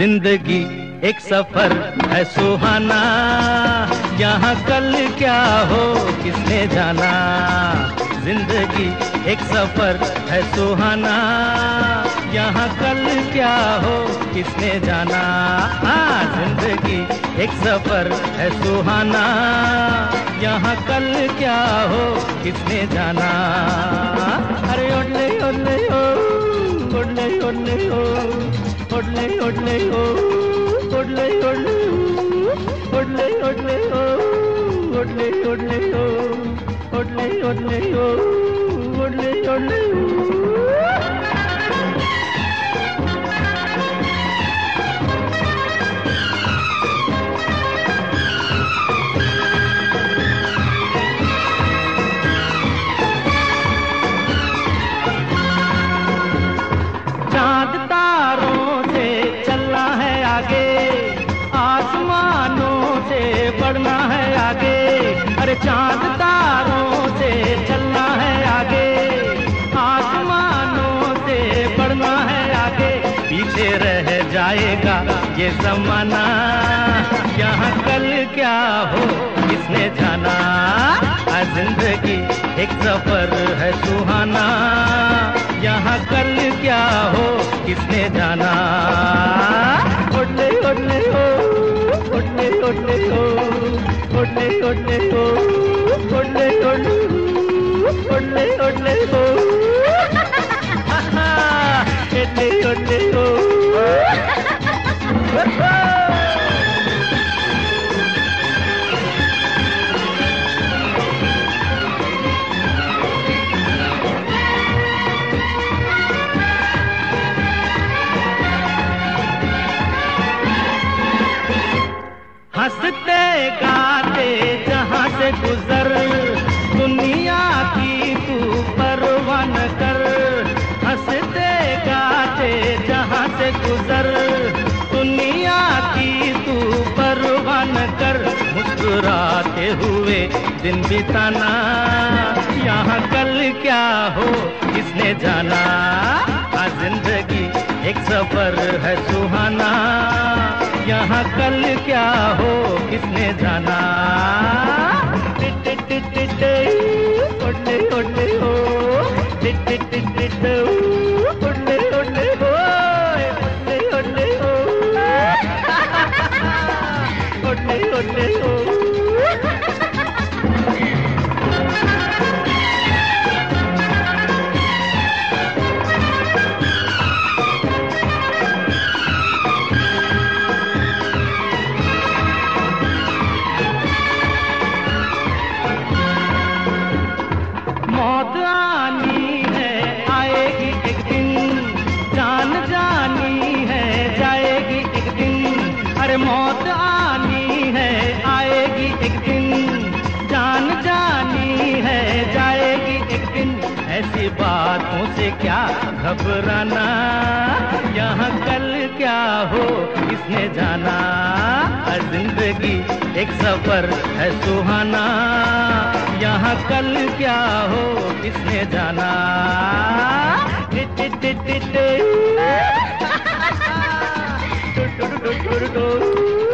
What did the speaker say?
जिंदगी एक सफर है सुहाना, यहाँ कल क्या हो किसने जाना। जिंदगी एक सफर है सुहाना, यहाँ कल क्या हो किसने जाना। जिंदगी एक सफर है सुहाना, यहाँ कल क्या हो किसने जाना। अरे ओडले ओडले ओ, ओडले ओडले ओ, ओडले ओडले ओ, ओडले ओडले ओ, ओडले ओडले ओ, ओडले ओडले ओ, ओडले ओडले ओ, ओडले ओडले ओ। चांद तारों से चलना है आगे, आसमानों से बढ़ना है आगे। अरे चांद तारों से चलना है आगे, आसमानों से बढ़ना है आगे। पीछे रह जाएगा ये ज़माना, यहाँ कल क्या हो किसने जाना। जिंदगी एक सफर है सुहाना, यहाँ कल क्या हो किसने जाना। ओडले ओडले ओ, ओडले ओडले ओ, ओडले ओडले ओ, ओडले ओडले ओ, ओडले ओडले ओ, ओडले ओडले ओ। हंसते गाते जहाँ से गुजर, दुनिया की तू परवाह न कर। हंसते गाते जहाँ से गुजर, दुनिया की तू परवाह न कर। मुस्कुराते हुए दिन बिताना, यहाँ कल क्या हो किसने जाना। जिंदगी एक सफर है सुहाना, यहाँ कल क्या हो किसने जाना। ओडले ओडले ओ, ओडले ओडले ओ, ओडले ओडले ओ, ओडले ओडले ओ। मौत आनी है आएगी एक दिन, जान जानी है जाएगी एक दिन। अरे मौत आनी है आएगी एक दिन, जान जानी है जाएगी एक दिन। ऐसी बातों से क्या घबराना, यहाँ कल क्या हो किसने जाना। जिंदगी एक सफर है सुहाना, यहाँ कल क्या हो किसने जाना। Tit tit tit